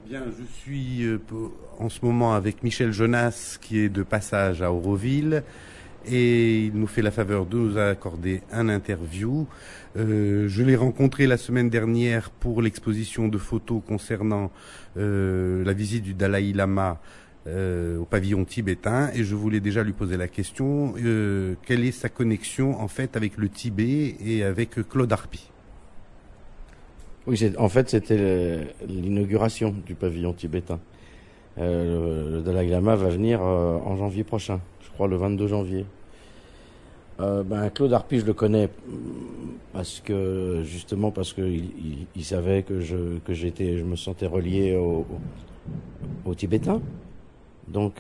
Bien, je suis en ce moment avec Michel Jonas qui est de passage à Auroville et il nous fait la faveur de nous accorder un interview. Je l'ai rencontré la semaine dernière pour l'exposition de photos concernant la visite du Dalai Lama au pavillon tibétain et je voulais déjà lui poser la question, quelle est sa connexion en fait avec le Tibet et avec Claude Arpi? Oui, en fait, c'était l'inauguration du pavillon tibétain. Le Dalai Lama va venir en janvier prochain, je crois le 22 janvier. Claude Arpi, je le connais parce que il savait que je me sentais relié au Tibétain. Donc,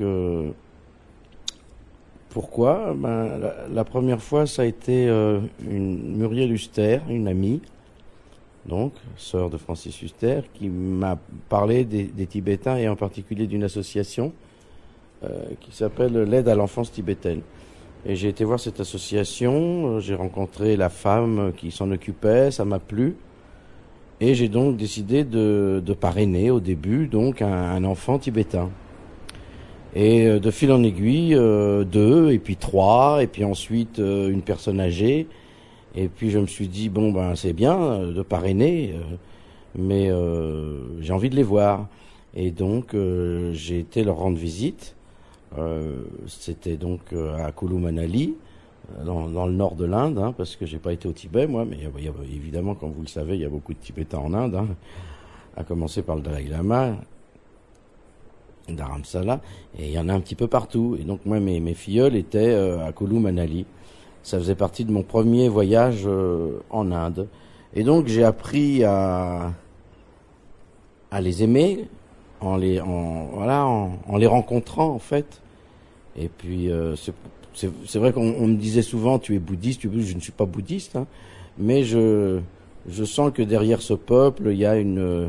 pourquoi? La première fois, ça a été une Muriel Huster, une amie, donc sœur de Francis Huster, qui m'a parlé des Tibétains et en particulier d'une association qui s'appelle l'aide à l'enfance tibétaine. Et j'ai été voir cette association, j'ai rencontré la femme qui s'en occupait, ça m'a plu, et j'ai donc décidé de parrainer au début donc un enfant tibétain. Et de fil en aiguille, 2, et puis 3, et puis ensuite une personne âgée. Et puis je me suis dit, c'est bien de parrainer, mais j'ai envie de les voir. Et donc j'ai été leur rendre visite. C'était donc à Kullu Manali, dans le nord de l'Inde, parce que j'ai pas été au Tibet, moi, mais évidemment, comme vous le savez, il y a beaucoup de Tibétains en Inde, à commencer par le Dalai Lama, Dharamsala, et il y en a un petit peu partout. Et donc moi, mes filleuls étaient à Kullu Manali. Ça faisait partie de mon premier voyage en Inde. Et donc j'ai appris à les aimer en les rencontrant en fait. Et puis c'est vrai qu'on me disait souvent tu es bouddhiste, je ne suis pas bouddhiste, mais je sens que derrière ce peuple il y a une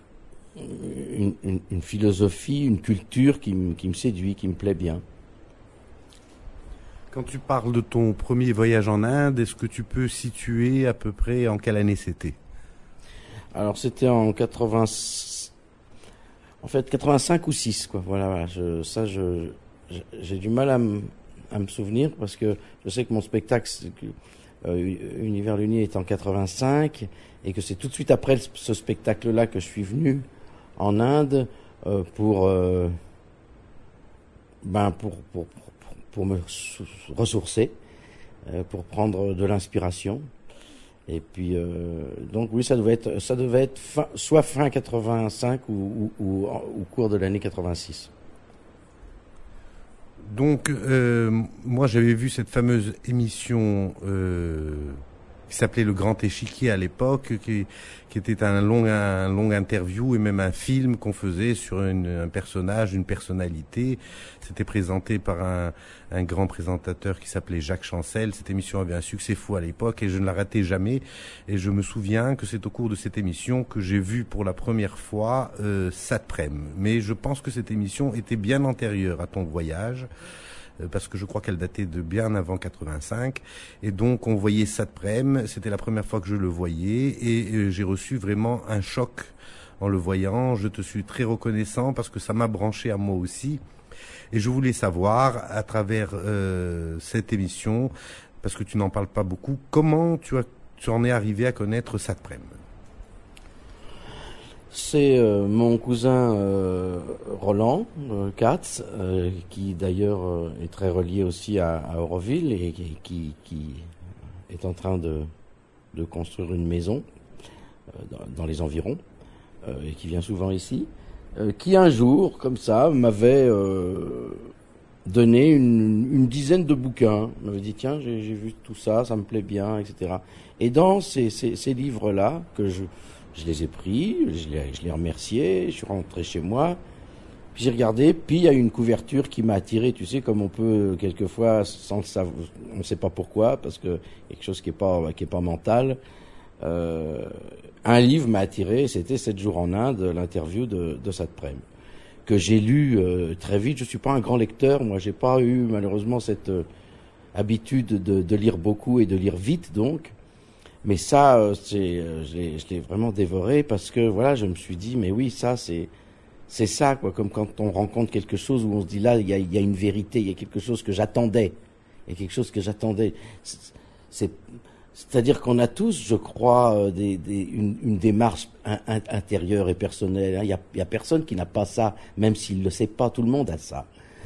philosophie, une culture qui me séduit, qui me plaît bien. Quand tu parles de ton premier voyage en Inde, est-ce que tu peux situer à peu près en quelle année c'était? Alors c'était en 85 ou 6, quoi. Voilà. J'ai du mal à me souvenir parce que je sais que mon spectacle Univers Luni est en 85 et que c'est tout de suite après ce spectacle-là que je suis venu en Inde pour me ressourcer, pour prendre de l'inspiration. Et puis donc oui, ça devait être soit fin 85 ou au cours de l'année 86. Donc moi j'avais vu cette fameuse émission qui s'appelait Le Grand Échiquier à l'époque, qui était un long interview et même un film qu'on faisait sur un personnage, une personnalité. C'était présenté par un grand présentateur qui s'appelait Jacques Chancel. Cette émission avait un succès fou à l'époque et je ne la ratais jamais. Et je me souviens que c'est au cours de cette émission que j'ai vu pour la première fois Satprem. Mais je pense que cette émission était bien antérieure à ton voyage, parce que je crois qu'elle datait de bien avant 85, et donc on voyait Satprem, c'était la première fois que je le voyais, et j'ai reçu vraiment un choc en le voyant. Je te suis très reconnaissant parce que ça m'a branché à moi aussi, et je voulais savoir, à travers cette émission, parce que tu n'en parles pas beaucoup, comment tu en es arrivé à connaître Satprem? C'est mon cousin Roland Katz, qui d'ailleurs est très relié aussi à Auroville et qui est en train de construire une maison dans les environs et qui vient souvent ici, qui un jour, comme ça, m'avait donné une dizaine de bouquins. Il m'avait dit tiens, j'ai vu tout ça, ça me plaît bien, etc. Et dans ces livres-là que je les ai pris, je les remercié, je suis rentré chez moi, puis j'ai regardé, puis il y a une couverture qui m'a attiré, tu sais, comme on peut quelquefois, sans le savoir, on ne sait pas pourquoi, parce que quelque chose qui est pas mental. Un livre m'a attiré, c'était 7 jours en Inde, l'interview de Satprem, que j'ai lu très vite. Je suis pas un grand lecteur, moi j'ai pas eu malheureusement cette habitude de lire beaucoup et de lire vite, donc. Mais ça, je l'ai vraiment dévoré parce que voilà, je me suis dit, mais oui, ça c'est c'est ça, quoi, comme quand on rencontre quelque chose où on se dit là, il y a une vérité, il y a quelque chose que j'attendais. Il y a quelque chose que j'attendais. C'est-à-dire qu'on a tous, je crois, une démarche intérieure et personnelle. Hein. Il y a personne qui n'a pas ça, même s'il le sait pas. Tout le monde a ça.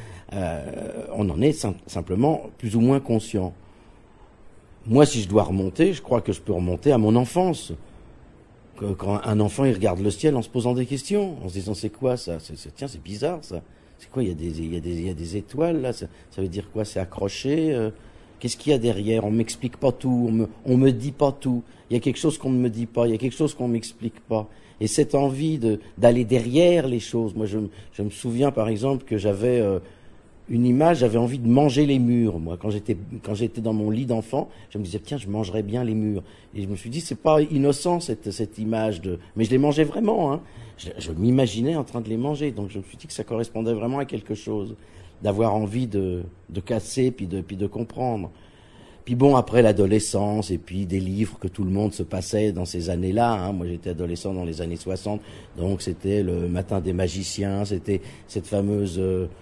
On en est simplement plus ou moins conscient. Moi, si je dois remonter, je crois que je peux remonter à mon enfance. Quand un enfant, il regarde le ciel en se posant des questions, en se disant c'est quoi ça? Tiens, c'est bizarre ça. C'est quoi? Il y a des étoiles là. Ça veut dire quoi? C'est accroché. Qu'est-ce qu'il y a derrière? On m'explique pas tout. On me dit pas tout. Il y a quelque chose qu'on ne me dit pas. Il y a quelque chose qu'on m'explique pas. Et cette envie d'aller derrière les choses. Moi, je me souviens par exemple que j'avais une image, j'avais envie de manger les murs. Moi, quand j'étais dans mon lit d'enfant, je me disais tiens, je mangerais bien les murs. Et je me suis dit c'est pas innocent cette image mais je les mangeais vraiment. Hein. Je m'imaginais en train de les manger, donc je me suis dit que ça correspondait vraiment à quelque chose, d'avoir envie de casser puis de comprendre. Puis bon, après l'adolescence et puis des livres que tout le monde se passait dans ces années-là. Hein. Moi, j'étais adolescent dans les années 60, donc c'était le Matin des magiciens, c'était cette fameuse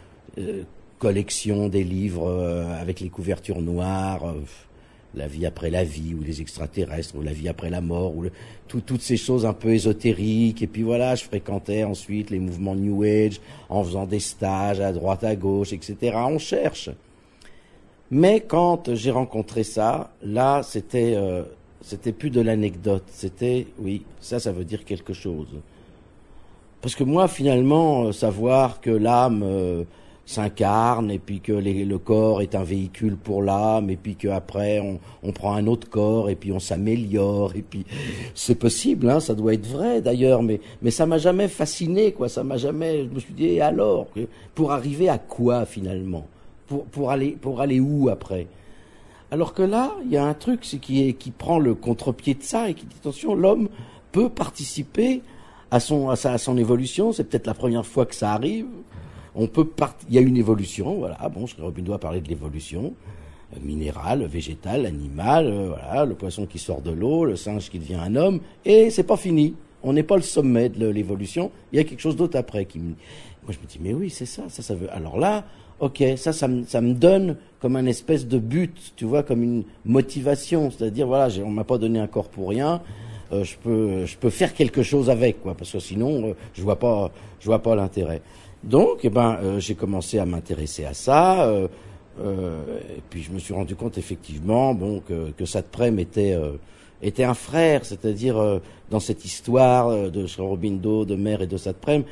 collection des livres avec les couvertures noires, La vie après la vie, ou les extraterrestres, ou La vie après la mort, ou toutes ces choses un peu ésotériques. Et puis voilà, je fréquentais ensuite les mouvements New Age, en faisant des stages à droite, à gauche, etc. On cherche. Mais quand j'ai rencontré ça, là, c'était plus de l'anecdote. C'était, oui, ça veut dire quelque chose. Parce que moi, finalement, savoir que l'âme s'incarne, et puis que le corps est un véhicule pour l'âme, et puis qu'après on prend un autre corps, et puis on s'améliore, et puis c'est possible, hein, ça doit être vrai d'ailleurs, mais ça m'a jamais fasciné, quoi. Ça m'a jamais. Je me suis dit, et alors, pour arriver à quoi finalement, pour aller où après? Alors que là, il y a un truc qui prend le contre-pied de ça et qui dit attention, l'homme peut participer à son évolution. C'est peut-être la première fois que ça arrive. Il y a une évolution, voilà. Bon, Robin a parlé de l'évolution minérale, végétale, animale, voilà, le poisson qui sort de l'eau, le singe qui devient un homme, et c'est pas fini. On n'est pas le sommet de l'évolution. Il y a quelque chose d'autre après moi, je me dis, mais oui, c'est ça veut. Alors là, ok, ça me donne comme un espèce de but, tu vois, comme une motivation. C'est-à-dire, voilà, on m'a pas donné un corps pour rien. Je peux faire quelque chose avec, quoi, parce que sinon, je vois pas l'intérêt. Donc, j'ai commencé à m'intéresser à ça, et puis je me suis rendu compte effectivement, bon, que Satprem était un frère, c'est-à-dire dans cette histoire de Sri Aurobindo, de Mère et de Satprem.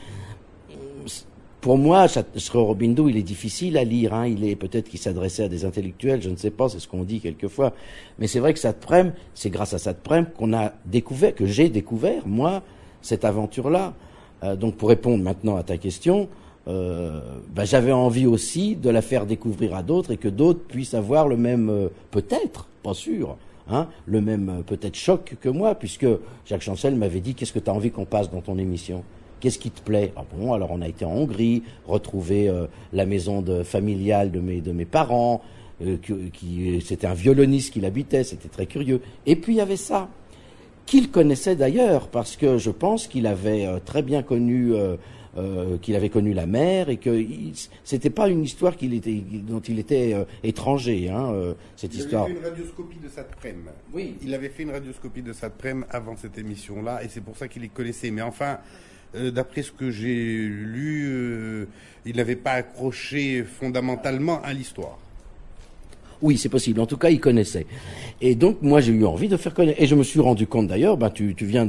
Pour moi, Sri Aurobindo, il est difficile à lire, hein. Peut-être qu'il s'adressait à des intellectuels, je ne sais pas, c'est ce qu'on dit quelquefois. Mais c'est vrai que Satprem, c'est grâce à Satprem que j'ai découvert, moi, cette aventure-là. Donc pour répondre maintenant à ta question, j'avais envie aussi de la faire découvrir à d'autres et que d'autres puissent avoir le même, peut-être, pas sûr, hein, le même peut-être choc que moi, puisque Jacques Chancel m'avait dit qu'est-ce que tu as envie qu'on passe dans ton émission? Qu'est-ce qui te plaît? Ah bon, alors on a été en Hongrie, retrouver la maison familiale de mes parents, c'était un violoniste qui l'habitait, c'était très curieux. Et puis il y avait ça, qu'il connaissait d'ailleurs, parce que je pense qu'il avait très bien connu, qu'il avait connu la mer, et que c'était pas une histoire dont il était étranger, hein, cette histoire. Il avait fait une radioscopie de Satprem. Oui. Il avait fait une radioscopie de Satprem avant cette émission-là, et c'est pour ça qu'il les connaissait. Mais enfin, d'après ce que j'ai lu, il n'avait pas accroché fondamentalement à l'histoire. Oui, c'est possible. En tout cas, il connaissait. Et donc, moi, j'ai eu envie de faire connaître. Et je me suis rendu compte d'ailleurs, tu viens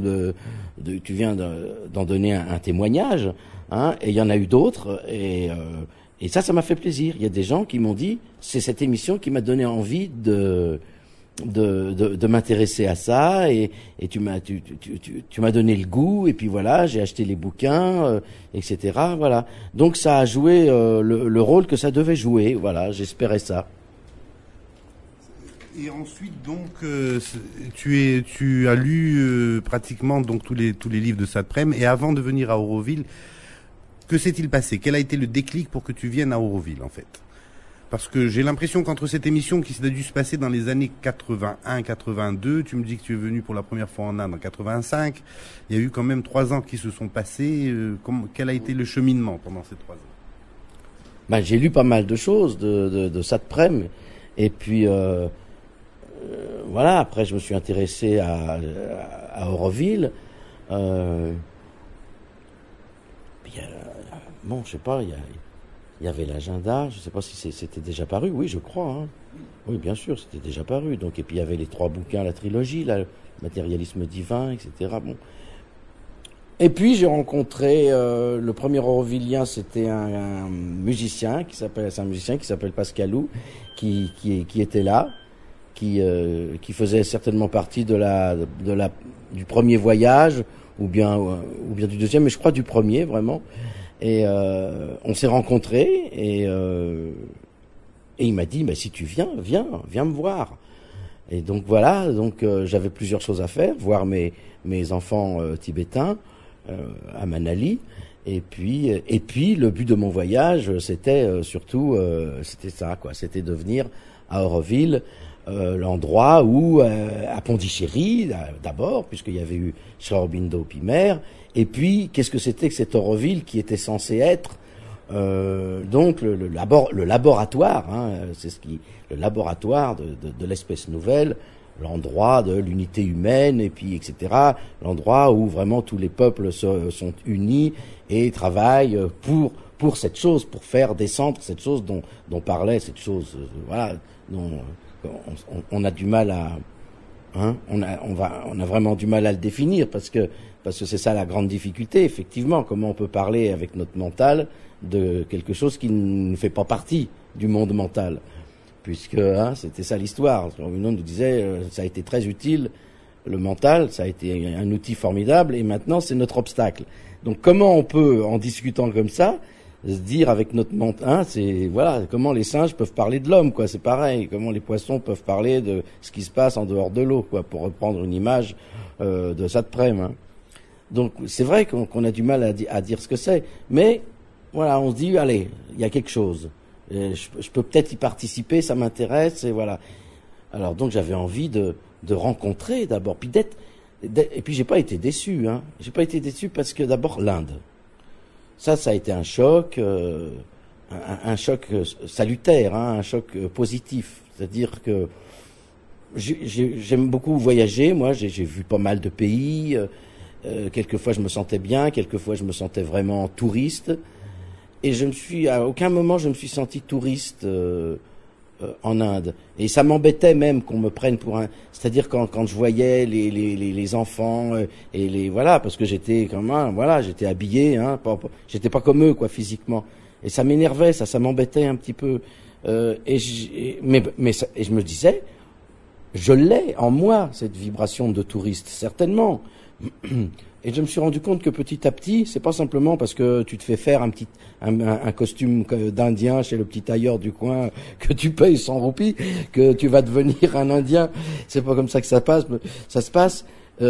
d'en donner un témoignage, hein, et il y en a eu d'autres, et ça m'a fait plaisir. Il y a des gens qui m'ont dit, c'est cette émission qui m'a donné envie de m'intéresser à ça, et tu m'as donné le goût, et puis voilà, j'ai acheté les bouquins, etc. Voilà. Donc ça a joué le rôle que ça devait jouer. Voilà, j'espérais ça. Et ensuite, donc, tu as lu pratiquement donc tous les livres de Satprem. Et avant de venir à Auroville, que s'est-il passé? Quel a été le déclic pour que tu viennes à Auroville, en fait? Parce que j'ai l'impression qu'entre cette émission qui a dû se passer dans les années 81-82, tu me dis que tu es venu pour la première fois en Inde en 85, il y a eu quand même 3 ans qui se sont passés. Quel a été le cheminement pendant ces 3 ans? Ben, j'ai lu pas mal de choses de Satprem, et puis voilà. Après, je me suis intéressé à Auroville. Bon, je sais pas, il y avait l'agenda. Je sais pas si c'était déjà paru. Oui, je crois. Hein. Oui, bien sûr, c'était déjà paru. Donc, et puis il y avait les 3 bouquins, la trilogie, le matérialisme divin, etc. Bon. Et puis j'ai rencontré le premier Aurovillien, c'était un musicien qui s'appelle Pascalou, qui était là, qui faisait certainement partie du premier voyage ou bien du deuxième, mais je crois du premier vraiment. Et on s'est rencontrés et il m'a dit, si tu viens me voir. Et donc voilà, j'avais plusieurs choses à faire, voir mes enfants tibétains à Manali, et puis le but de mon voyage, c'était surtout c'était ça, quoi, c'était de venir à Auroville, l'endroit où à Pondichéry d'abord, puisqu'il y avait eu Sri Aurobindo Pimer, et puis qu'est-ce que c'était que cette Auroville qui était censée être donc le laboratoire, hein, le laboratoire de l'espèce nouvelle, l'endroit de l'unité humaine, et puis etc. L'endroit où vraiment tous les peuples sont unis et travaillent pour cette chose, pour faire descendre cette chose dont parlait cette chose, voilà, dont on a du mal à, hein, on a vraiment du mal à le définir parce que c'est ça la grande difficulté, effectivement, comment on peut parler avec notre mental de quelque chose qui ne fait pas partie du monde mental. Puisque c'était ça l'histoire. Aurobindo nous disait, ça a été très utile, le mental, ça a été un outil formidable, et maintenant c'est notre obstacle. Donc comment on peut, en discutant comme ça, se dire avec notre mental, c'est voilà, comment les singes peuvent parler de l'homme, quoi, c'est pareil. Comment les poissons peuvent parler de ce qui se passe en dehors de l'eau, quoi, pour reprendre une image de Satprem. Hein. Donc c'est vrai qu'on a du mal à dire ce que c'est, mais voilà, on se dit, allez, il y a quelque chose. Je peux peut-être y participer, ça m'intéresse, et voilà. Alors donc j'avais envie de rencontrer d'abord, puis et puis j'ai pas été déçu, hein. J'ai pas été déçu parce que d'abord l'Inde. Ça a été un choc, un choc salutaire, hein, un choc positif. C'est-à-dire que j'aime beaucoup voyager, moi, j'ai vu pas mal de pays, quelquefois je me sentais bien, quelquefois je me sentais vraiment touriste. Et à aucun moment je me suis senti touriste en Inde. Et ça m'embêtait même qu'on me prenne pour un. C'est-à-dire quand je voyais les enfants et voilà, parce que j'étais j'étais habillé, hein, j'étais pas comme eux, quoi, physiquement. Et ça m'énervait, ça m'embêtait un petit peu. Et je me disais, je l'ai en moi, cette vibration de touriste, certainement. Et je me suis rendu compte que petit à petit, c'est pas simplement parce que tu te fais faire un costume d'Indien chez le petit tailleur du coin que tu payes 100 roupies que tu vas devenir un Indien. C'est pas comme ça que ça se passe.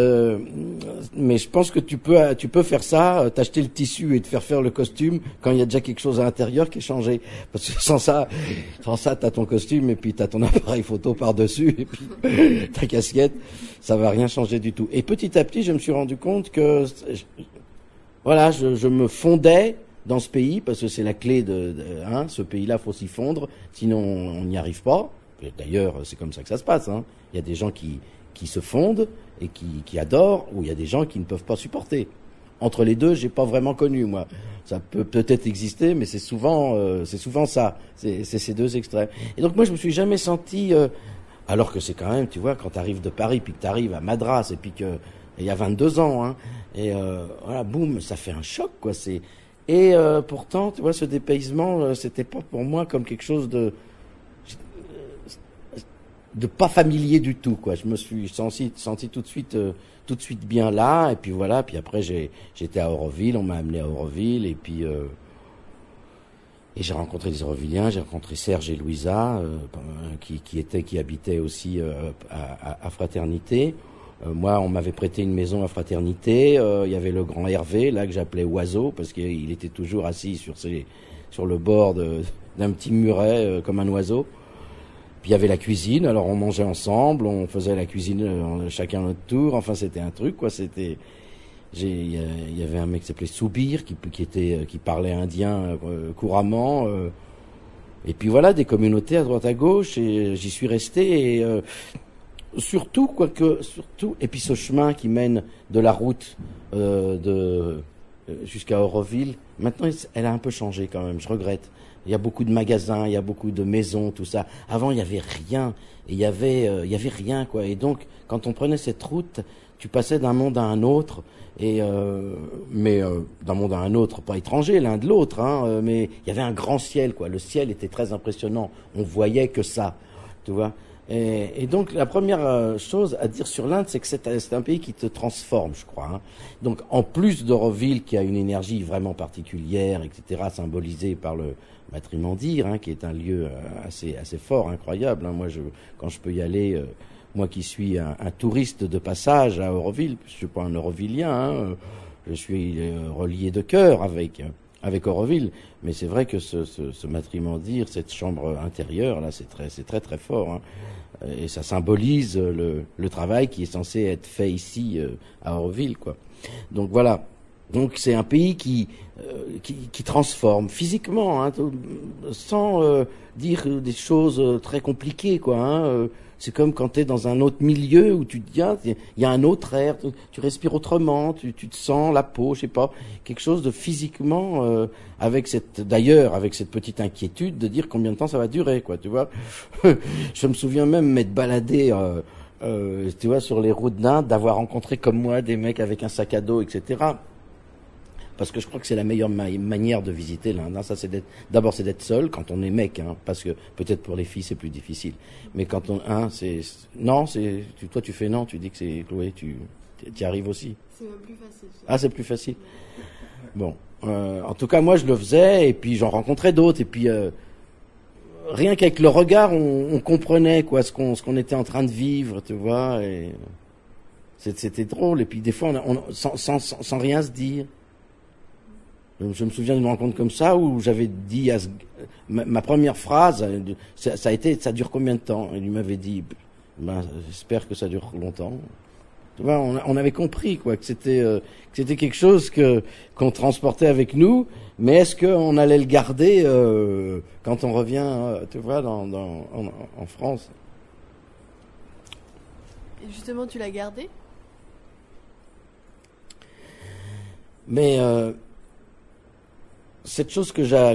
Mais je pense que tu peux faire ça, t'acheter le tissu et te faire le costume quand il y a déjà quelque chose à l'intérieur qui est changé. Parce que sans ça, t'as ton costume et puis t'as ton appareil photo par-dessus et puis ta casquette, ça va rien changer du tout. Et petit à petit, je me suis rendu compte que, voilà, je me fondais dans ce pays parce que c'est la clé ce pays-là, faut s'y fondre, sinon on n'y arrive pas. D'ailleurs, c'est comme ça que ça se passe, hein. Il y a des gens qui se fondent et qui adorent, ou il y a des gens qui ne peuvent pas supporter. Entre les deux, j'ai pas vraiment connu, moi. Ça peut peut-être exister, mais c'est souvent ça. C'est ces deux extrêmes. Et donc moi, je me suis jamais senti, alors que c'est quand même, tu vois, quand t'arrives de Paris, puis que t'arrives à Madras, et puis que il y a 22 ans, hein, et voilà, boum, ça fait un choc, quoi. Et pourtant, tu vois, ce dépaysement, c'était pas pour moi comme quelque chose de pas familier du tout, quoi. Je me suis senti tout de suite bien là, et puis voilà, puis après j'étais à Auroville, on m'a amené à Auroville, et puis et j'ai rencontré des Aurovilliens, j'ai rencontré Serge et Louisa qui habitaient aussi à Fraternité. Moi, on m'avait prêté une maison à Fraternité. Il y avait le grand Hervé, là, que j'appelais Oiseau, parce qu'il était toujours assis sur le bord d'un petit muret, comme un oiseau. Puis il y avait la cuisine, alors on mangeait ensemble, on faisait la cuisine chacun notre tour. Enfin, c'était un truc, quoi. Il y avait un mec qui s'appelait Soubir, qui parlait indien couramment. Et puis voilà, des communautés à droite à gauche, et j'y suis resté. Et surtout, et puis ce chemin qui mène de la route jusqu'à Auroville, maintenant, elle a un peu changé quand même. Je regrette. Il y a beaucoup de magasins, il y a beaucoup de maisons, tout ça. Avant, il y avait rien. Et il y avait rien, quoi. Et donc, quand on prenait cette route, tu passais d'un monde à un autre. Mais d'un monde à un autre, pas étranger l'un de l'autre, hein, mais il y avait un grand ciel, quoi. Le ciel était très impressionnant. On voyait que ça, tu vois. Et donc la première chose à dire sur l'Inde, c'est que c'est un pays qui te transforme, je crois. Hein. Donc en plus d'Auroville, qui a une énergie vraiment particulière, etc., symbolisée par le Matrimandir, hein, qui est un lieu assez fort, incroyable. Hein. Moi, quand je peux y aller. Moi qui suis un touriste de passage à Auroville, je suis pas un Aurovillien, hein, je suis relié de cœur avec Auroville, mais c'est vrai que ce Matrimandir, cette chambre intérieure là, c'est très fort, hein, et ça symbolise le travail qui est censé être fait ici à Auroville, quoi. Donc voilà. Donc c'est un pays qui transforme physiquement, hein, sans dire des choses très compliquées, quoi. Hein, c'est comme quand tu es dans un autre milieu où tu te dis, il y a un autre air, tu respires autrement, tu te sens la peau, je sais pas, quelque chose de physiquement, avec cette petite inquiétude de dire combien de temps ça va durer, quoi, tu vois. Je me souviens même m'être baladé, tu vois, sur les routes d'Inde, d'avoir rencontré comme moi des mecs avec un sac à dos, etc. Parce que je crois que c'est la meilleure manière de visiter l'Inde. Hein. Ça, d'abord, c'est d'être seul quand on est mec, hein, parce que peut-être pour les filles c'est plus difficile. Mais quand toi tu fais non, tu dis que c'est Chloé, tu y arrives aussi. C'est même plus facile. Ah, c'est plus facile. Bon, en tout cas, moi je le faisais, et puis j'en rencontrais d'autres, et puis rien qu'avec le regard, on comprenait quoi, ce qu'on était en train de vivre, tu vois. Et c'était drôle. Et puis des fois, sans rien se dire. Je me souviens d'une rencontre comme ça où j'avais dit ma première phrase, ça dure combien de temps? Et il m'avait dit, j'espère que ça dure longtemps. Tu vois, on avait compris quoi que c'était quelque chose qu'on transportait avec nous, mais est-ce qu'on allait le garder quand on revient, tu vois, en France? Et justement, tu l'as gardé? Mais cette chose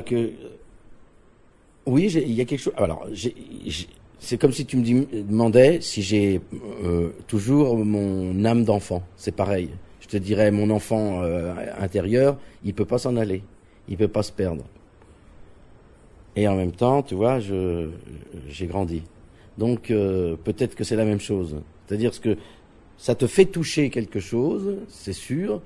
oui, il y a quelque chose. Alors, c'est comme si tu me demandais si j'ai toujours mon âme d'enfant. C'est pareil. Je te dirais, mon enfant intérieur, il peut pas s'en aller, il peut pas se perdre. Et en même temps, tu vois, j'ai grandi. Donc peut-être que c'est la même chose. C'est-à-dire que ça te fait toucher quelque chose, c'est sûr.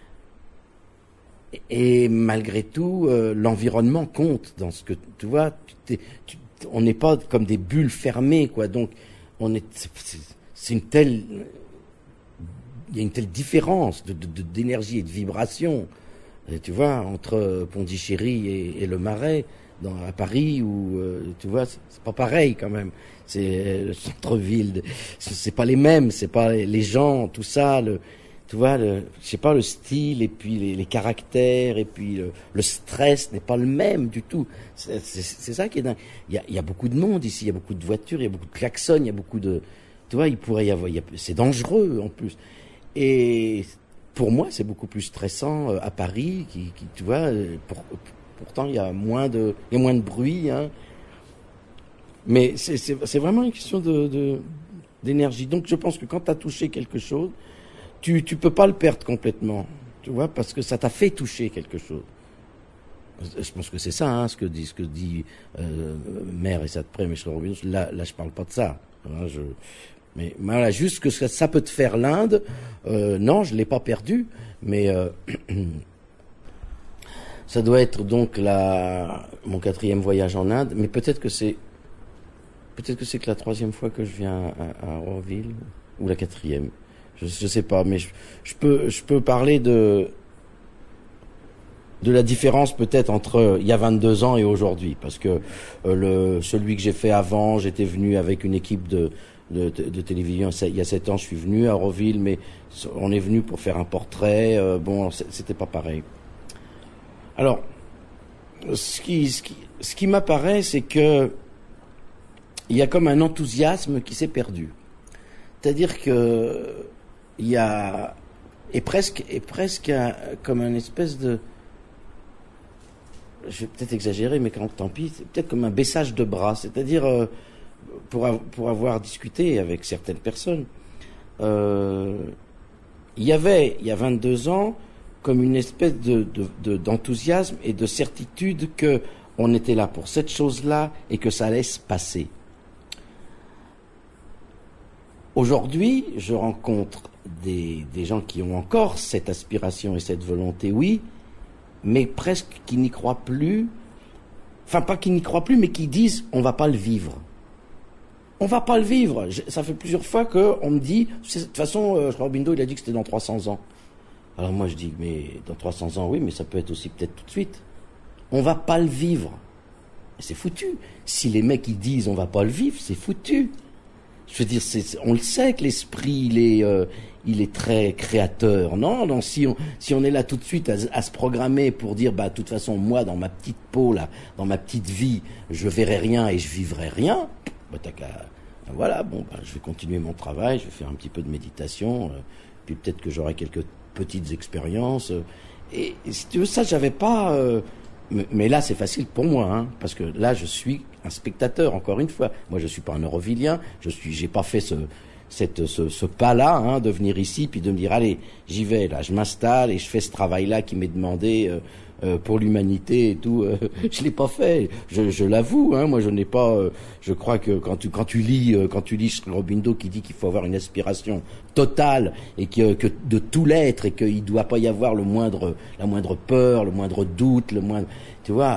Et malgré tout, l'environnement compte dans ce que tu vois. On n'est pas comme des bulles fermées, quoi. Donc, il y a une telle différence d'énergie et de vibration, tu vois, entre Pondichéry et le Marais, à Paris, où tu vois, c'est pas pareil quand même. C'est le centre-ville, c'est pas les mêmes, c'est pas les gens, tout ça. Tu vois, je sais pas, le style et puis les caractères et puis le stress n'est pas le même du tout. C'est ça qui est dingue. Il y a beaucoup de monde ici, il y a beaucoup de voitures, il y a beaucoup de klaxons, il y a beaucoup de, tu vois, il pourrait y avoir, c'est dangereux en plus. Et pour moi, c'est beaucoup plus stressant à Paris, tu vois, pourtant il y a moins de bruit, hein. Mais c'est vraiment une question d'énergie. Donc je pense que quand tu as touché quelque chose, tu peux pas le perdre complètement, tu vois, parce que ça t'a fait toucher quelque chose. Je pense que c'est ça, hein, ce que dit Mère et ça te près, mais là je parle pas de ça. Hein, mais voilà, juste que ça peut te faire l'Inde. Non, je l'ai pas perdu, mais ça doit être donc mon 4e voyage en Inde. Mais peut-être que c'est que la 3e fois que je viens à Auroville, ou la 4e. Je sais pas, mais je peux parler de la différence peut-être entre il y a 22 ans et aujourd'hui, parce que celui que j'ai fait avant, j'étais venu avec une équipe de télévision. Il y a 7 ans, je suis venu à Auroville, mais on est venu pour faire un portrait. Bon, c'était pas pareil. Alors, ce qui m'apparaît, c'est que il y a comme un enthousiasme qui s'est perdu. C'est-à-dire que il y a presque comme un espèce de, je vais peut-être exagérer, mais tant pis, c'est peut-être comme un baissage de bras. C'est-à-dire, pour avoir discuté avec certaines personnes, il y avait, il y a 22 ans, comme une espèce d'enthousiasme et de certitude que on était là pour cette chose-là et que ça allait se passer. Aujourd'hui, je rencontre des gens qui ont encore cette aspiration et cette volonté, oui, mais presque qui n'y croient plus. Enfin, pas qui n'y croient plus, mais qui disent on va pas le vivre. On va pas le vivre. Ça fait plusieurs fois qu'on me dit, de toute façon, je crois Bindo, il a dit que c'était dans 300 ans. Alors moi je dis, mais dans 300 ans, oui, mais ça peut être aussi peut-être tout de suite. On va pas le vivre. C'est foutu. Si les mecs ils disent on va pas le vivre, c'est foutu. Je veux dire, on le sait que l'esprit il est très créateur. Non, si on est là tout de suite à se programmer pour dire de toute façon moi dans ma petite peau là, dans ma petite vie, je verrai rien et je vivrai rien. Voilà, je vais continuer mon travail, je vais faire un petit peu de méditation, puis peut-être que j'aurai quelques petites expériences. Et si tu veux, ça, j'avais pas. Mais là, c'est facile pour moi, hein, parce que là, je suis un spectateur. Encore une fois, moi, je suis pas un Aurovillien. J'ai pas fait ce pas-là, hein, de venir ici puis de me dire allez, j'y vais là, je m'installe et je fais ce travail-là qui m'est demandé pour l'humanité et tout. Je l'ai pas fait. Je l'avoue, hein, moi, je n'ai pas. Je crois que quand tu lis Robindo qui dit qu'il faut avoir une aspiration totale et que de tout l'être et qu'il doit pas y avoir la moindre peur, le moindre doute, tu vois.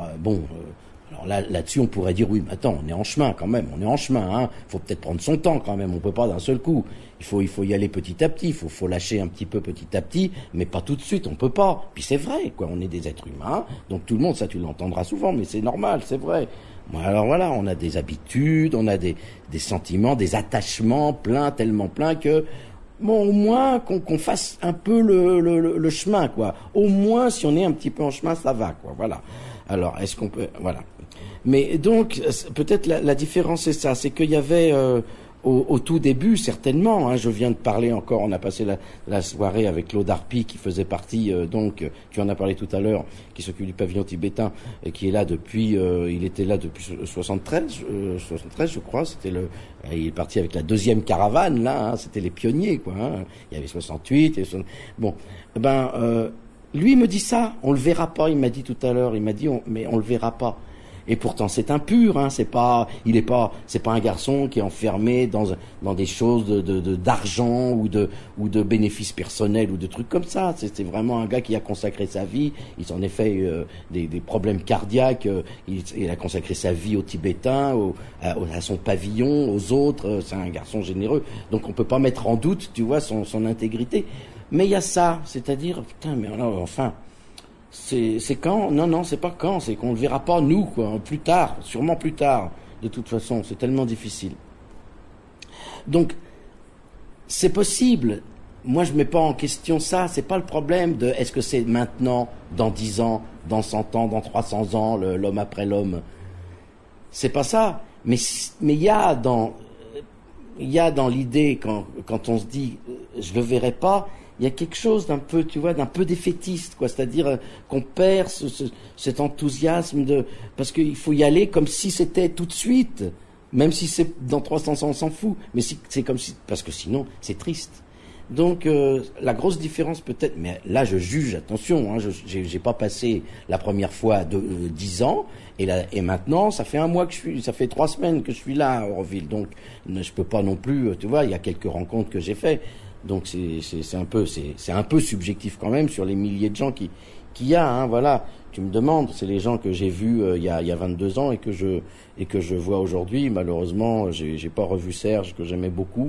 Alors là-dessus, on pourrait dire oui, mais attends, on est en chemin quand même, hein. Faut peut-être prendre son temps quand même. On peut pas d'un seul coup. Il faut y aller petit à petit. Faut lâcher un petit peu petit à petit, mais pas tout de suite. On peut pas. Puis c'est vrai, quoi. On est des êtres humains, donc tout le monde, ça tu l'entendras souvent, mais c'est normal, c'est vrai. Alors voilà, on a des habitudes, on a des sentiments, des attachements tellement pleins que au moins qu'on fasse un peu le chemin, quoi. Au moins, si on est un petit peu en chemin, ça va, quoi. Voilà. Alors, est-ce qu'on peut, voilà. Mais donc, peut-être la différence c'est ça, c'est qu'il y avait au tout début, certainement, hein, je viens de parler encore, on a passé la soirée avec Claude Arpi qui faisait partie, tu en as parlé tout à l'heure, qui s'occupe du pavillon tibétain, et qui est là depuis, il était là depuis 73, je crois, il est parti avec la deuxième caravane, là, hein, c'était les pionniers, quoi, hein. Il y avait 68, lui me dit ça, on le verra pas, il m'a dit tout à l'heure, mais on le verra pas. Et pourtant c'est impur, hein, c'est pas un garçon qui est enfermé dans des choses d'argent ou de bénéfices personnels ou de trucs comme ça. C'est vraiment un gars qui a consacré sa vie, il s'en est fait des problèmes cardiaques, il a consacré sa vie aux Tibétains, à son pavillon, aux autres, c'est un garçon généreux. Donc on peut pas mettre en doute, tu vois, son intégrité. Mais il y a ça, c'est-à-dire, putain, mais alors, enfin, c'est quand? Non, c'est pas quand, c'est qu'on le verra pas, nous, quoi, plus tard, sûrement plus tard, de toute façon, c'est tellement difficile. Donc, c'est possible. Moi, je mets pas en question ça, c'est pas le problème de est-ce que c'est maintenant, dans 10 ans, dans 100 ans, dans 300 ans, l'homme après l'homme. C'est pas ça. Mais il y a dans l'idée, quand on se dit, je le verrai pas, il y a quelque chose d'un peu, tu vois, d'un peu défaitiste, quoi. C'est-à-dire qu'on perd cet enthousiasme parce qu'il faut y aller comme si c'était tout de suite. Même si c'est dans 300 ans, on s'en fout. Mais c'est comme si, parce que sinon, c'est triste. Donc, la grosse différence peut-être, mais là, je juge, attention, hein, j'ai pas passé la première fois 10 ans, et maintenant, ça fait ça fait 3 semaines que je suis là à Auroville. Donc, je peux pas non plus, tu vois, il y a quelques rencontres que j'ai fait. Donc c'est un peu subjectif quand même sur les milliers de gens qu'il y a, hein, voilà. Tu me demandes, c'est les gens que j'ai vus il y a 22 ans et que je vois aujourd'hui. Malheureusement, j'ai pas revu Serge que j'aimais beaucoup.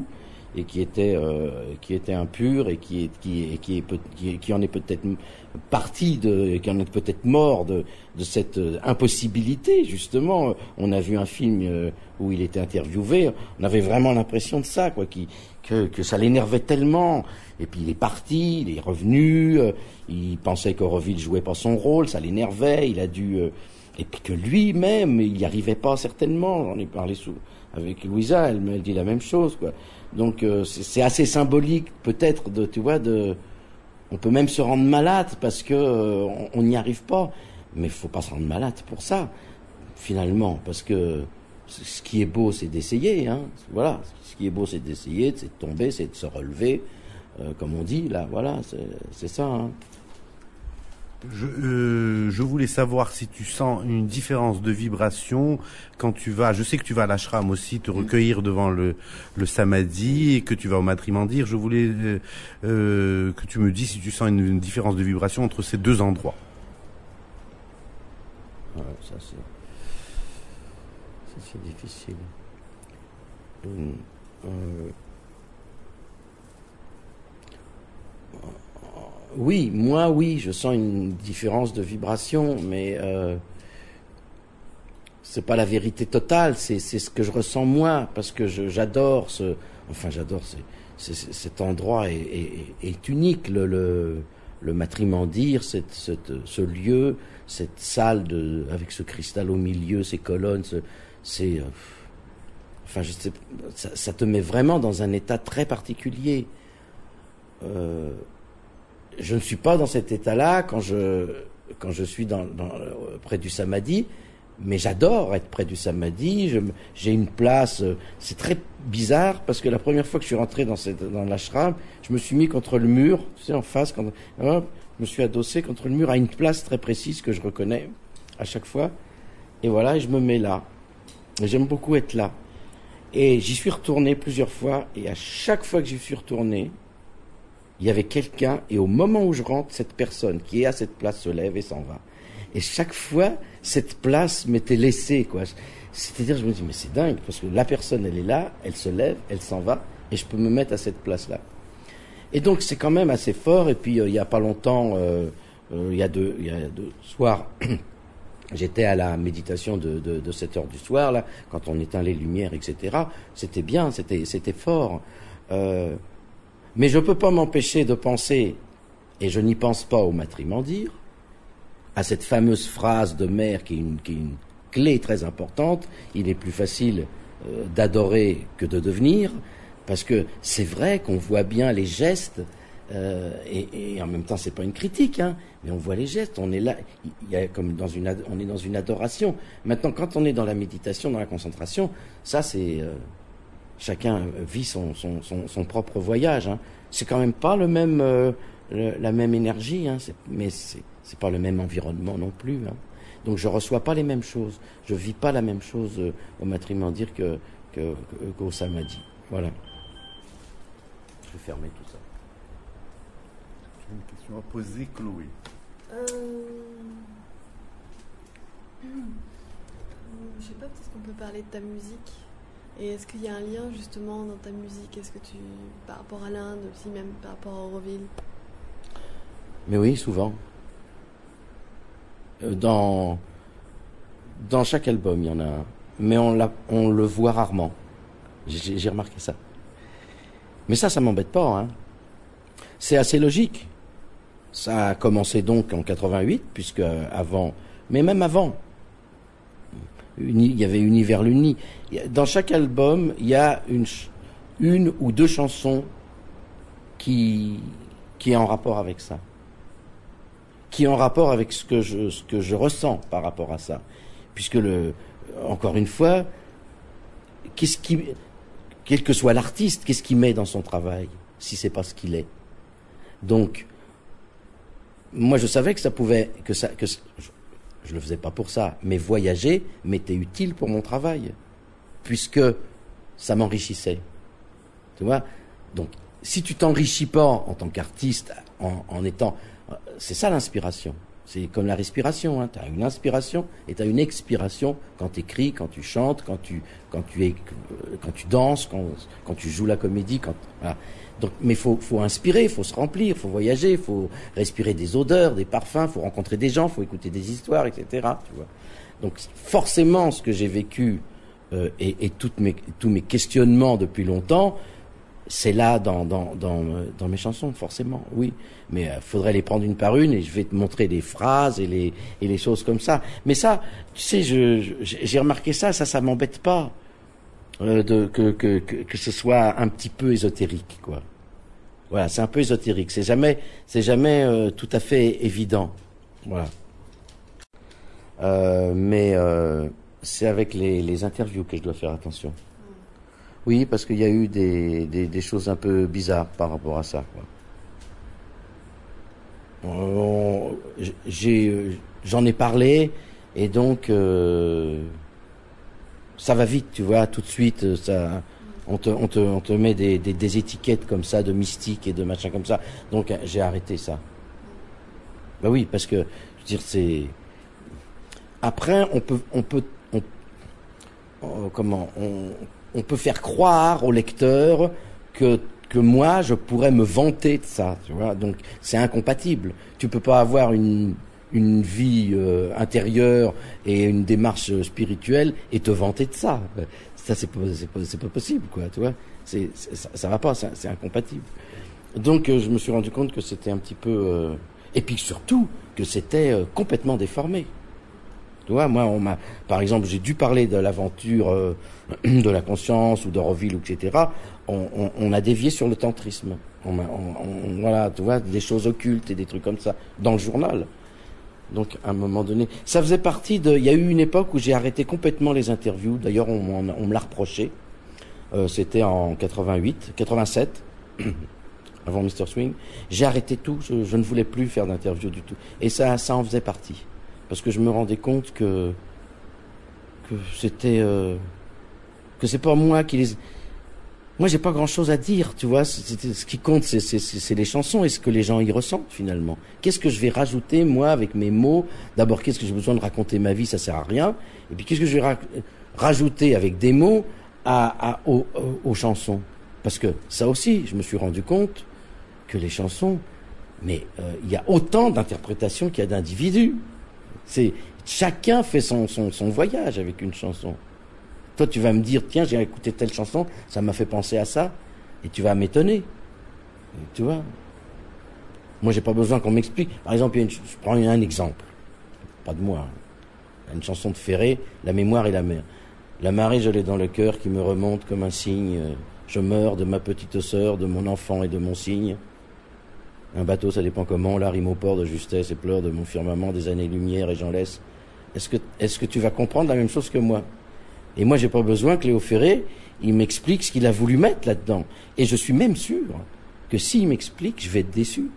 et qui était impur et qui en est peut-être parti qui en est peut-être mort de cette impossibilité, justement. On a vu un film où il était interviewé, on avait vraiment l'impression de ça, quoi, que ça l'énervait tellement. Et puis il est parti, il est revenu, il pensait qu'Auroville jouait pas son rôle, ça l'énervait, il a dû et puis que lui-même, il n'y arrivait pas certainement. J'en ai parlé avec Louisa, elle me dit la même chose, quoi. Donc c'est assez symbolique, peut-être, on peut même se rendre malade parce que on n'y arrive pas. Mais il faut pas se rendre malade pour ça, finalement, parce que ce qui est beau, c'est d'essayer, hein. Voilà, ce qui est beau, c'est d'essayer, c'est de tomber, c'est de se relever, comme on dit là. Voilà, c'est ça, hein. Je voulais savoir si tu sens une différence de vibration quand tu vas, je sais que tu vas à l'ashram aussi te recueillir devant le samadhi et que tu vas au matrimandir. Je voulais que tu me dises si tu sens une différence de vibration entre ces deux endroits. Ouais, ça c'est difficile. Oui, moi, oui, je sens une différence de vibration, mais c'est pas la vérité totale, c'est ce que je ressens moi, parce que j'adore cet endroit est unique, le matrimandir, ce lieu, cette salle avec ce cristal au milieu, ces colonnes, ça te met vraiment dans un état très particulier. Je ne suis pas dans cet état-là quand je suis près du samadhi, mais j'adore être près du samadhi. J'ai une place. C'est très bizarre parce que la première fois que je suis rentré dans l'ashram, je me suis mis contre le mur, tu sais, en face. Je me suis adossé contre le mur à une place très précise que je reconnais à chaque fois. Et voilà, et je me mets là. Et j'aime beaucoup être là. Et j'y suis retourné plusieurs fois, et à chaque fois que j'y suis retourné, il y avait quelqu'un, et au moment où je rentre, cette personne qui est à cette place se lève et s'en va. Et chaque fois, cette place m'était laissée, quoi. C'est-à-dire, je me dis, mais c'est dingue, parce que la personne, elle est là, elle se lève, elle s'en va, et je peux me mettre à cette place-là. Et donc, c'est quand même assez fort. Et puis, il y a pas longtemps, il y a deux soirs, j'étais à la méditation de 7 heures du soir, là, quand on éteint les lumières, etc. C'était bien, c'était fort. Mais je peux pas m'empêcher de penser, et je n'y pense pas au matrimandir, à cette fameuse phrase de Mère qui est une clé très importante. Il est plus facile d'adorer que de devenir, parce que c'est vrai qu'on voit bien les gestes, et en même temps c'est pas une critique, hein, mais on voit les gestes, on est là, on est dans une adoration. Maintenant, quand on est dans la méditation, dans la concentration, ça c'est chacun vit son propre voyage, hein. C'est quand même pas la même énergie, hein, mais c'est pas le même environnement non plus, hein. Donc je reçois pas les mêmes choses, je vis pas la même chose au matrimandir qu'au samadhi. Voilà. Je vais fermer tout ça. J'ai une question à poser, Chloé. Je sais pas, peut-être qu'on peut parler de ta musique. Et est-ce qu'il y a un lien justement dans ta musique? Est-ce que par rapport à l'Inde, aussi même par rapport à Auroville? Mais oui, souvent. Dans chaque album, il y en a un. Mais on le voit rarement. J'ai remarqué ça. Mais ça m'embête pas, hein. C'est assez logique. Ça a commencé donc en 88, puisque avant, mais même avant, il y avait Univers l'Uni. Dans chaque album, il y a une ou deux chansons qui est en rapport avec ça, qui est en rapport avec ce que je ressens par rapport à ça, puisque encore une fois, quel que soit l'artiste, qu'est-ce qu'il met dans son travail, si c'est pas ce qu'il est. Donc, moi je savais que je le faisais pas pour ça, mais voyager m'était utile pour mon travail, puisque ça m'enrichissait. Tu vois? Donc, si tu t'enrichis pas en tant qu'artiste, en étant, c'est ça l'inspiration. C'est comme la respiration, hein. Tu as une inspiration et tu as une expiration quand tu écris, quand tu chantes, quand tu danses, quand tu joues la comédie. Voilà. Donc, mais faut inspirer, faut se remplir, faut voyager, faut respirer des odeurs, des parfums, faut rencontrer des gens, faut écouter des histoires, etc. Tu vois. Donc forcément, ce que j'ai vécu et tous mes questionnements depuis longtemps, c'est là dans mes chansons, forcément, oui. Mais faudrait les prendre une par une et je vais te montrer des phrases et les choses comme ça. Mais ça, tu sais, j'ai remarqué ça m'embête pas que ce soit un petit peu ésotérique, quoi. Voilà, c'est un peu ésotérique. C'est jamais tout à fait évident. Voilà. Mais c'est avec les interviews que je dois faire attention. Oui, parce qu'il y a eu des choses un peu bizarres par rapport à ça, quoi. J'en ai parlé et donc ça va vite, tu vois, tout de suite, ça, on te met des étiquettes comme ça de mystique et de machin comme ça. Donc j'ai arrêté ça. Ben oui, parce que je veux dire, c'est après on peut faire croire au lecteur que moi je pourrais me vanter de ça, tu vois. Donc c'est incompatible. Tu peux pas avoir une vie intérieure et une démarche spirituelle et te vanter de ça. Ça c'est pas possible, quoi, tu vois. Ça va pas, c'est incompatible. Donc je me suis rendu compte que c'était un petit peu et puis surtout que c'était complètement déformé. Tu vois, moi par exemple, j'ai dû parler de l'aventure de la conscience ou d'Auroville, etc. On a dévié sur le tantrisme. Voilà, tu vois, des choses occultes et des trucs comme ça dans le journal. Donc, à un moment donné, ça faisait partie il y a eu une époque où j'ai arrêté complètement les interviews. D'ailleurs, on me l'a reproché. C'était en 87, avant Mr. Swing. J'ai arrêté tout. Je ne voulais plus faire d'interviews du tout. Et ça en faisait partie. Parce que je me rendais compte que c'était, que c'est pas moi qui les... Moi, j'ai pas grand-chose à dire, tu vois. Ce qui compte, c'est les chansons et ce que les gens y ressentent, finalement. Qu'est-ce que je vais rajouter, moi, avec mes mots? D'abord, qu'est-ce que j'ai besoin de raconter ma vie? Ça sert à rien. Et puis, qu'est-ce que je vais rajouter avec des mots aux chansons? Parce que ça aussi, je me suis rendu compte que les chansons, mais il y a autant d'interprétations qu'il y a d'individus. Chacun fait son voyage avec une chanson. Toi, tu vas me dire, tiens, j'ai écouté telle chanson, ça m'a fait penser à ça, et tu vas m'étonner. Tu vois? Moi, j'ai pas besoin qu'on m'explique. Par exemple, je prends un exemple. Pas de moi. Une chanson de Ferré, La mémoire et la mer. La marée, je l'ai dans le cœur qui me remonte comme un signe. Je meurs de ma petite sœur, de mon enfant et de mon cygne. Un bateau, ça dépend comment, la rime au port de justesse et pleure de mon firmament des années-lumière et j'en laisse. Est-ce que tu vas comprendre la même chose que moi? Et moi, j'ai pas besoin que Léo Ferré, il m'explique ce qu'il a voulu mettre là-dedans. Et je suis même sûr que s'il m'explique, je vais être déçu.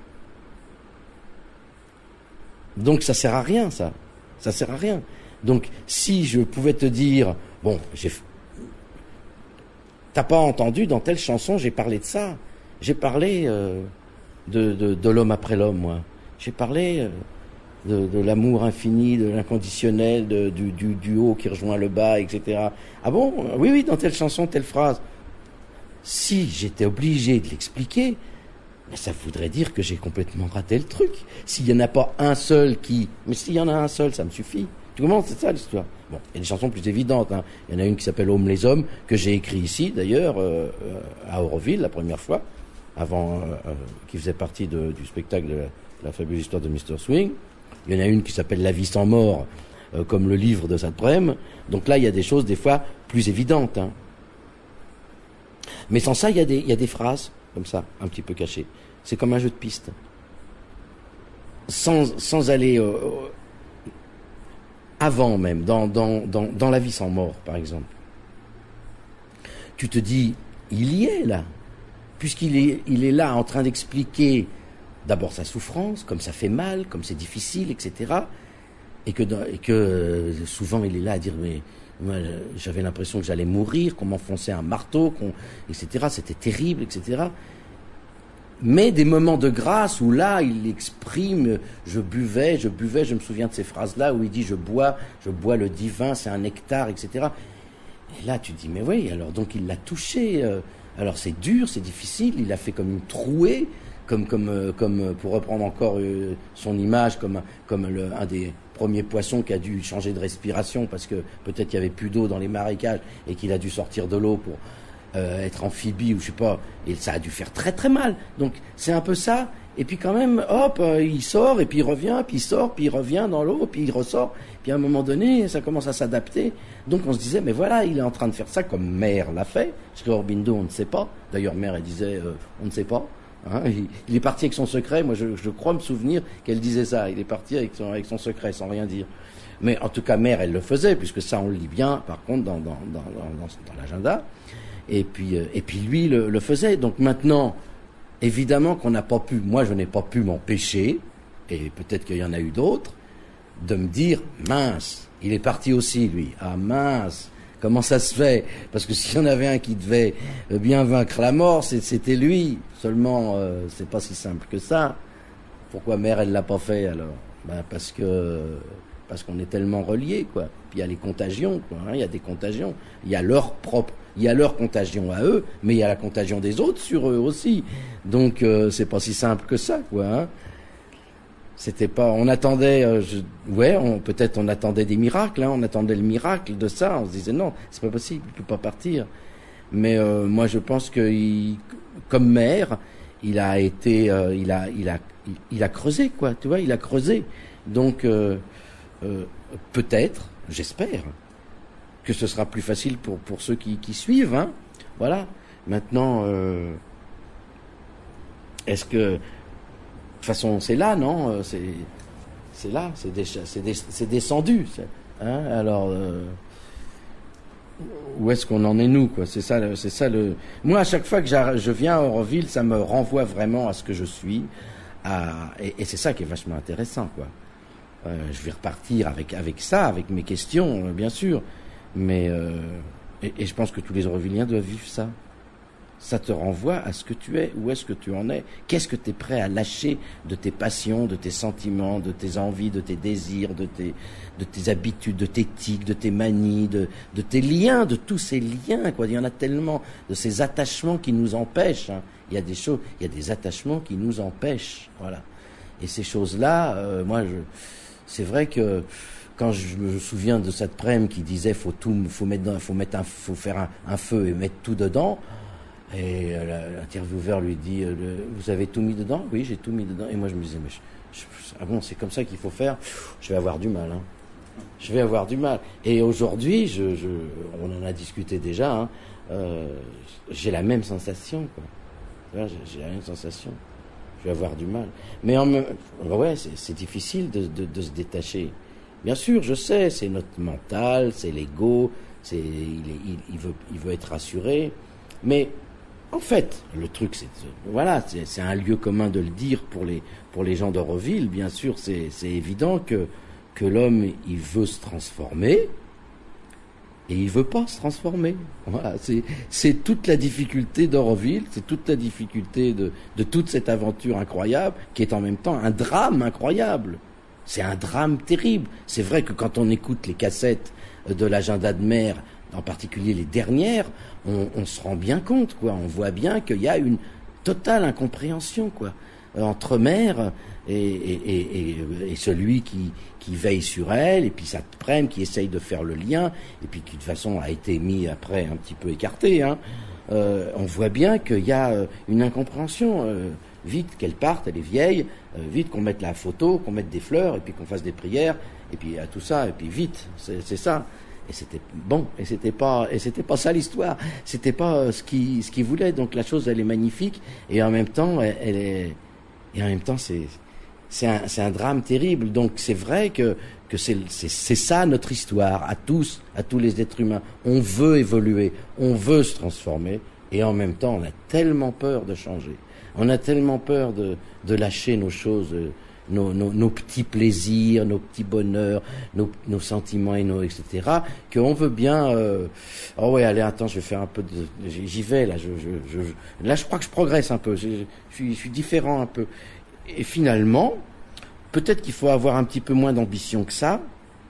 Donc ça sert à rien, ça. Ça sert à rien. Donc si je pouvais te dire, bon, t'as pas entendu dans telle chanson, j'ai parlé de ça. J'ai parlé de l'homme après l'homme, moi. J'ai parlé de l'amour infini, de l'inconditionnel, du haut qui rejoint le bas, etc. Ah bon? Oui, dans telle chanson, telle phrase. Si j'étais obligé de l'expliquer, ça voudrait dire que j'ai complètement raté le truc. S'il n'y en a pas un seul mais s'il y en a un seul, ça me suffit. Tu comprends? C'est ça l'histoire. Bon, il y a des chansons plus évidentes, hein. Il y en a une qui s'appelle Homme les hommes, que j'ai écrit ici, d'ailleurs, à Auroville, la première fois, avant, qui faisait partie du spectacle de la fabuleuse histoire de Mr. Swing. Il y en a une qui s'appelle La vie sans mort, comme le livre de Saint-Prème. Donc là, il y a des choses, des fois, plus évidentes, hein. Mais sans ça, il y a des phrases, comme ça, un petit peu cachées. C'est comme un jeu de piste. Sans aller avant même, dans La vie sans mort, par exemple. Tu te dis, il y est là. Puisqu'il est là en train d'expliquer d'abord sa souffrance, comme ça fait mal, comme c'est difficile, etc. Et que souvent il est là à dire, mais moi j'avais l'impression que j'allais mourir, qu'on m'enfonçait un marteau, etc. C'était terrible, etc. mais des moments de grâce où là, il exprime, je buvais, je me souviens de ces phrases-là où il dit je bois le divin, c'est un nectar, etc. Et là, tu te dis, mais oui, alors donc il l'a touché, alors c'est dur, c'est difficile, il a fait comme une trouée, comme pour reprendre encore son image, comme un des premiers poissons qui a dû changer de respiration parce que peut-être qu'il y avait plus d'eau dans les marécages et qu'il a dû sortir de l'eau pour être amphibie ou je sais pas, et ça a dû faire très très mal. Donc c'est un peu ça, et puis quand même, hop, il sort, et puis il revient, puis il sort, puis il revient dans l'eau, puis il ressort, puis à un moment donné, ça commence à s'adapter. Donc on se disait, mais voilà, il est en train de faire ça comme Mère l'a fait, parce qu'Aurobindo, on ne sait pas. D'ailleurs, Mère, elle disait, on ne sait pas. Hein, il est parti avec son secret, moi je crois me souvenir qu'elle disait ça, il est parti avec son secret, sans rien dire. Mais en tout cas, Mère, elle le faisait, puisque ça, on le lit bien, par contre, dans l'agenda. Et puis lui le faisait. Donc maintenant, évidemment qu'on n'a pas pu, moi je n'ai pas pu m'empêcher, et peut-être qu'il y en a eu d'autres, de me dire, mince, il est parti aussi lui, ah mince, comment ça se fait? Parce que s'il y en avait un qui devait bien vaincre la mort, c'était lui. Seulement, c'est pas si simple que ça. Pourquoi Mère, elle l'a pas fait alors? Parce qu'on est tellement reliés, quoi. Puis il y a les contagions, quoi. Hein, il y a des contagions. Il y a leur contagion à eux, mais il y a la contagion des autres sur eux aussi. Donc c'est pas si simple que ça, quoi. Hein. C'était pas. On attendait. Peut-être on attendait des miracles. Hein, on attendait le miracle de ça. On se disait non, c'est pas possible, il peut pas partir. Mais moi, je pense que comme Mère, il a été, il a creusé, quoi. Tu vois, il a creusé. Donc peut-être, j'espère, que ce sera plus facile pour ceux qui suivent, hein. Voilà. Maintenant, est-ce que, de toute façon, c'est là, non? C'est là, c'est descendu. Hein. Alors, où est-ce qu'on en est nous, quoi? C'est ça le. Moi, à chaque fois que je viens à Auroville, ça me renvoie vraiment à ce que je suis, et c'est ça qui est vachement intéressant, quoi. Je vais repartir avec ça, avec mes questions, bien sûr. Mais et je pense que tous les Aurovilliens doivent vivre ça. Ça te renvoie à ce que tu es, où est-ce que tu en es, qu'est-ce que tu es prêt à lâcher de tes passions, de tes sentiments, de tes envies, de tes désirs, de tes habitudes, de tes tics, de tes manies, de tes liens, de tous ces liens, quoi. Il y en a tellement, de ces attachements qui nous empêchent. Hein. Il y a des attachements qui nous empêchent, voilà. Et ces choses-là, c'est vrai que quand je me souviens de cette prème qui disait faut faire un feu et mettre tout dedans, et l'intervieweur lui dit vous avez tout mis dedans? Oui, j'ai tout mis dedans. Et moi je me disais ah bon, c'est comme ça qu'il faut faire? Je vais avoir du mal, hein. Je vais avoir du mal. Et aujourd'hui, on en a discuté déjà, hein, j'ai la même sensation, quoi. J'ai la même sensation. Je vais avoir du mal. Mais ouais, c'est difficile de se détacher. Bien sûr, je sais, c'est notre mental, c'est l'ego, il veut être rassuré. Mais en fait, le truc, c'est un lieu commun de le dire pour les gens d'Auroville. Bien sûr, c'est évident que l'homme, il veut se transformer. Et il veut pas se transformer. Voilà, c'est toute la difficulté d'Auroville, c'est toute la difficulté de toute cette aventure incroyable, qui est en même temps un drame incroyable. C'est un drame terrible. C'est vrai que quand on écoute les cassettes de l'agenda de Mère, en particulier les dernières, on se rend bien compte, quoi. On voit bien qu'il y a une totale incompréhension, quoi, entre Mère et celui qui veille sur elle, et puis sa prème qui essaye de faire le lien, et puis qui de toute façon a été mis après un petit peu écarté, hein. On voit bien qu'il y a une incompréhension. Vite qu'elle parte, elle est vieille, vite qu'on mette la photo, qu'on mette des fleurs, et puis qu'on fasse des prières, et puis tout ça, et puis vite, c'est ça. Et c'était bon, et c'était pas ça l'histoire, c'était pas ce qu'il voulait. Donc la chose, elle est magnifique, et en même temps, c'est un drame terrible. Donc c'est vrai que c'est ça notre histoire, à tous les êtres humains. On veut évoluer, on veut se transformer, et en même temps, on a tellement peur de changer. On a tellement peur de lâcher nos choses nos petits plaisirs, nos petits bonheurs, nos sentiments et etc. Qu'on veut bien. Oh ouais, allez, attends, je vais faire un peu de. J'y vais là. Là, je crois que je progresse un peu. Je suis différent un peu. Et finalement, peut-être qu'il faut avoir un petit peu moins d'ambition que ça.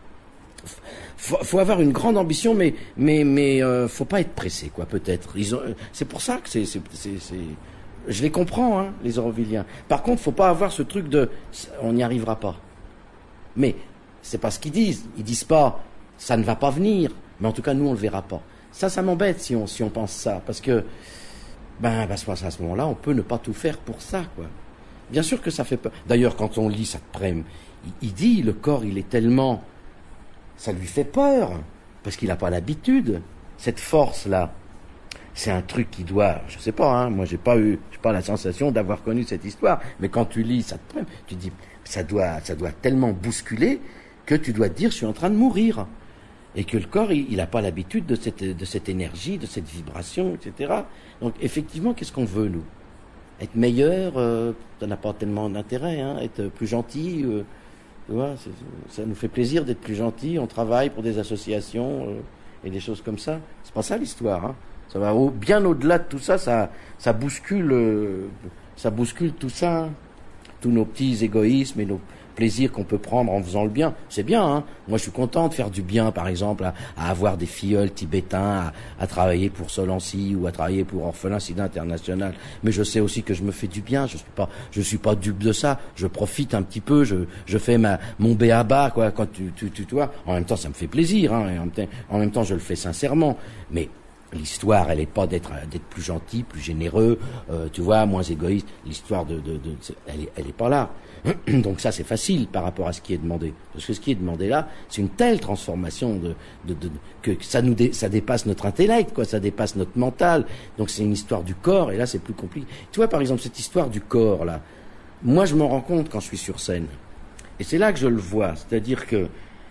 Faut avoir une grande ambition, mais faut pas être pressé, quoi. Peut-être. C'est pour ça que je les comprends, hein, les Aurovilliens. Par contre, faut pas avoir ce truc de on n'y arrivera pas. Mais c'est pas ce qu'ils disent. Ils disent pas ça ne va pas venir, mais en tout cas nous on le verra pas. Ça m'embête si on pense ça, parce que à ce moment-là, on peut ne pas tout faire pour ça, quoi. Bien sûr que ça fait peur. D'ailleurs, quand on lit Sartre, il dit le corps, il est tellement, ça lui fait peur parce qu'il n'a pas l'habitude. Cette force-là. C'est un truc qui doit, je sais pas, hein, moi j'ai pas la sensation d'avoir connu cette histoire, mais quand tu lis ça, tu te dis, ça doit tellement bousculer que tu dois te dire, je suis en train de mourir, et que le corps, il a pas l'habitude de cette énergie, de cette vibration, etc. Donc effectivement, qu'est-ce qu'on veut nous? Être meilleur, ça n'a pas tellement d'intérêt, hein, être plus gentil, tu vois, ça nous fait plaisir d'être plus gentil, on travaille pour des associations et des choses comme ça. C'est pas ça l'histoire, hein. Ça va bien au-delà de tout ça, ça bouscule tout ça, hein. Tous nos petits égoïsmes et nos plaisirs qu'on peut prendre en faisant le bien. C'est bien, hein. Moi, je suis content de faire du bien, par exemple, à avoir des filleuls tibétains, à travailler pour Solancy ou à travailler pour Orphelins Sida International. Mais je sais aussi que je me fais du bien. Je suis pas dupe de ça. Je profite un petit peu. Je fais mon b.a.-ba, quoi. Quand tu vois. En même temps, ça me fait plaisir, hein. Et en même temps, je le fais sincèrement. Mais l'histoire, elle est pas d'être plus gentil, plus généreux, tu vois, moins égoïste. L'histoire elle est pas là. Donc ça, c'est facile par rapport à ce qui est demandé. Parce que ce qui est demandé là, c'est une telle transformation que ça dépasse notre intellect, quoi. Ça dépasse notre mental. Donc c'est une histoire du corps, et là, c'est plus compliqué. Tu vois, par exemple, cette histoire du corps, là. Moi, je m'en rends compte quand je suis sur scène. Et c'est là que je le vois. C'est-à-dire que,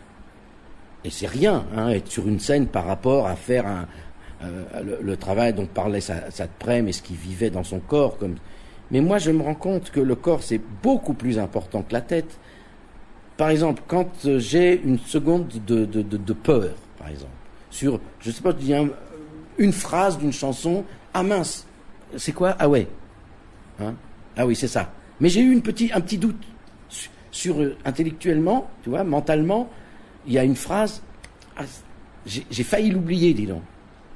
et c'est rien, hein, être sur une scène par rapport à faire le travail dont parlait Sartre, mais ce qu'il vivait dans son corps. Mais moi, je me rends compte que le corps, c'est beaucoup plus important que la tête. Par exemple, quand j'ai une seconde de peur, par exemple, sur, je sais pas, il y a une phrase d'une chanson, ah mince, c'est quoi? Ah ouais. Hein? Ah oui, c'est ça. Mais j'ai eu un petit doute sur intellectuellement, tu vois, mentalement, il y a une phrase, j'ai failli l'oublier, dis donc.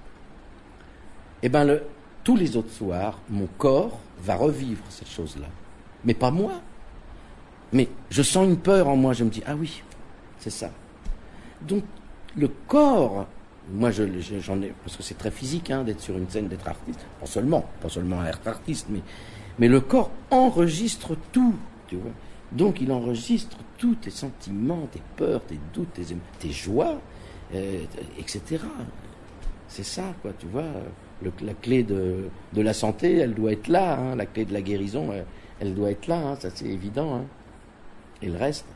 Eh bien, tous les autres soirs, mon corps va revivre cette chose-là. Mais pas moi. Mais je sens une peur en moi, je me dis, ah oui, c'est ça. Donc, le corps, moi j'en ai, parce que c'est très physique, hein, d'être sur une scène, d'être artiste, pas seulement être artiste, mais le corps enregistre tout, tu vois. Donc, il enregistre tous tes sentiments, tes peurs, tes doutes, tes joies, etc. C'est ça, quoi, tu vois. La clé de la santé, elle doit être là, hein. La clé de la guérison, elle doit être là, hein. Ça c'est évident, hein. Et le reste.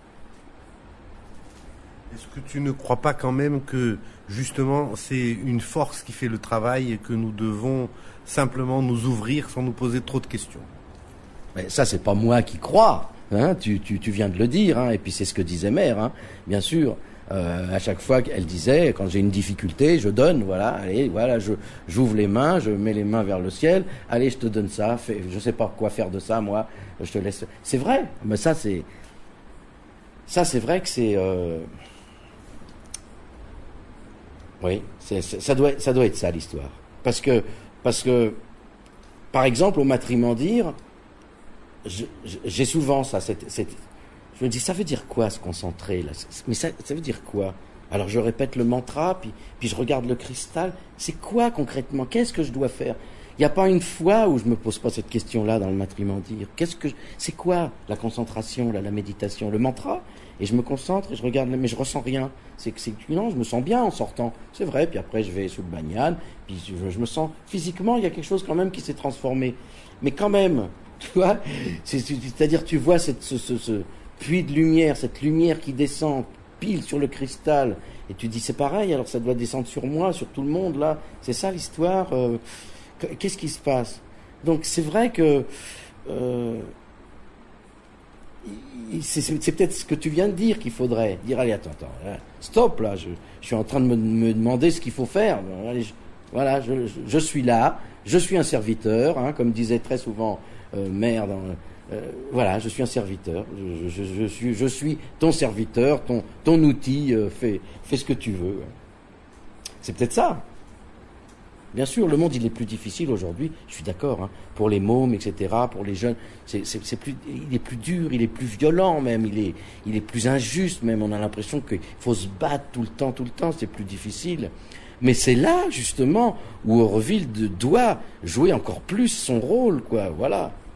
Est-ce que tu ne crois pas quand même que justement c'est une force qui fait le travail et que nous devons simplement nous ouvrir sans nous poser trop de questions? Mais ça, c'est pas moi qui crois, hein. Tu viens de le dire, hein. Et puis c'est ce que disait Mère, hein. Bien sûr. À chaque fois qu'elle disait, quand j'ai une difficulté, je donne, voilà, allez, voilà, j'ouvre les mains, je mets les mains vers le ciel, allez, je te donne ça, je sais pas quoi faire de ça, moi, je te laisse. C'est vrai, mais ça c'est vrai que c'est, oui, ça doit être ça l'histoire, parce que, par exemple, au Matrimandir, j'ai souvent ça, je me dis, ça veut dire quoi se concentrer là? Mais ça veut dire quoi? Alors je répète le mantra, puis je regarde le cristal. C'est quoi concrètement? Qu'est-ce que je dois faire? Il n'y a pas une fois où je me pose pas cette question-là dans le Matrimandir. C'est quoi la concentration, la méditation, le mantra? Et je me concentre et je regarde, mais je ressens rien. Non, je me sens bien en sortant. C'est vrai. Puis après je vais sous le banyan, puis je me sens physiquement, il y a quelque chose quand même qui s'est transformé. Mais quand même, tu vois, c'est-à-dire tu vois ce puits de lumière, cette lumière qui descend pile sur le cristal, et tu dis c'est pareil, alors ça doit descendre sur moi, sur tout le monde, là, c'est ça l'histoire, qu'est-ce qui se passe? Donc c'est vrai que c'est peut-être ce que tu viens de dire qu'il faudrait dire. Allez, attends, stop là, je suis en train de me demander ce qu'il faut faire. Allez, voilà, je suis là, je suis un serviteur, hein, comme disait très souvent Mère voilà, je suis un serviteur, je suis ton serviteur, ton outil, fais ce que tu veux. C'est peut-être ça. Bien sûr, le monde il est plus difficile aujourd'hui, je suis d'accord, hein, pour les mômes, etc., pour les jeunes, il est plus dur, il est plus violent même, il est plus injuste même, on a l'impression qu'il faut se battre tout le temps, c'est plus difficile. Mais c'est là, justement, où Auroville doit jouer encore plus son rôle, quoi, voilà.